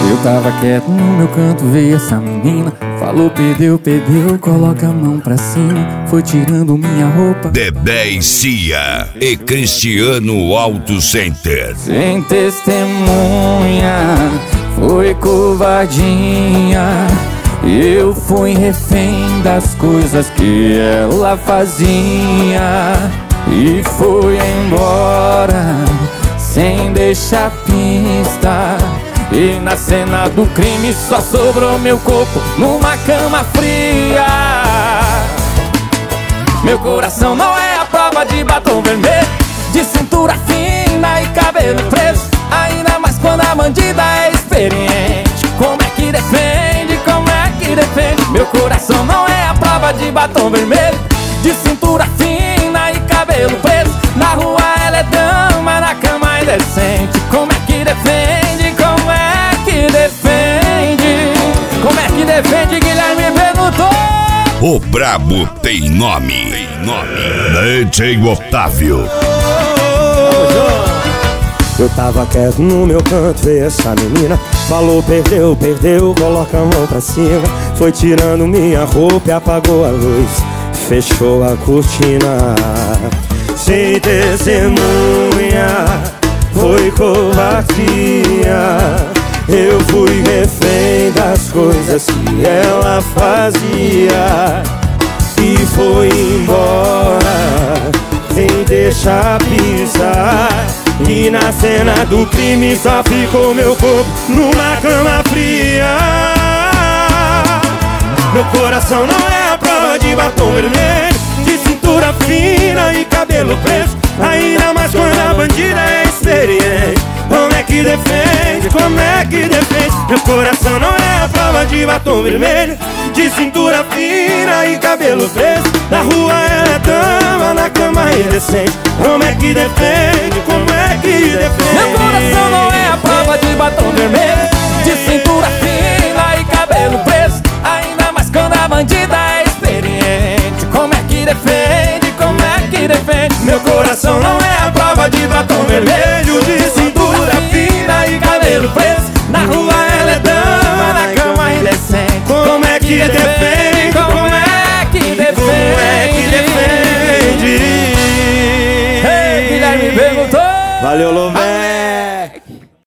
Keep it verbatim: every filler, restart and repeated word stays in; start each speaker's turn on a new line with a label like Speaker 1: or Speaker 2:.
Speaker 1: Eu tava quieto no meu canto, veio essa menina. Falou, perdeu, perdeu, coloca a mão pra cima. Foi tirando minha roupa.
Speaker 2: Dedé e Cia e Cristiano Auto Center.
Speaker 1: Sem testemunha, foi covardia. Eu fui refém das coisas que ela fazia. E foi embora sem deixar pista. E na cena do crime só sobrou meu corpo numa cama fria. Meu coração não é a prova de batom vermelho, de cintura fina e cabelo preso. Ainda mais quando a bandida é experiente. Como é que defende, como é que defende? Meu coração não é a prova de batom vermelho, de cintura fina e cabelo preso. Na rua ela é dama, na cama é indecente. Como é que defende, como é que defende? Como é que defende, Guilherme perguntou?
Speaker 2: O brabo tem nome, tem nome. D J Otávio.
Speaker 3: Eu tava quieto no meu canto, veio essa menina. Falou, perdeu, perdeu, coloca a mão pra cima. Foi tirando minha roupa e apagou a luz, fechou a cortina. Sem testemunha, foi covardia. Eu fui refém das coisas que ela fazia. E foi embora sem deixar pisar. E na cena do crime só ficou meu corpo numa cama fria. Meu coração não é a prova de batom vermelho, de cintura fina e cabelo preso. Ainda mais quando a bandida é experiente. Como é que defende, como é que defende? Meu coração não é a prova de batom vermelho, de cintura fina e cabelo preso. Na rua ela é dama, na cama é indecente. Como é que defende, como é que defende?
Speaker 1: Meu coração não é a prova de batom vermelho, de cintura fina e cabelo preso. Ainda mais quando a bandida é experiente. Como é que defende, como é que defende?
Speaker 3: Meu coração não é a prova de batom vermelho, de cintura fina e cabelo preso.
Speaker 1: Na rua ela é dama, na cama indecente.
Speaker 3: Como é que defende,
Speaker 1: como é que defende?
Speaker 3: como é que defende?
Speaker 1: Ei, Guilherme perguntou.
Speaker 3: Valeu, Lô.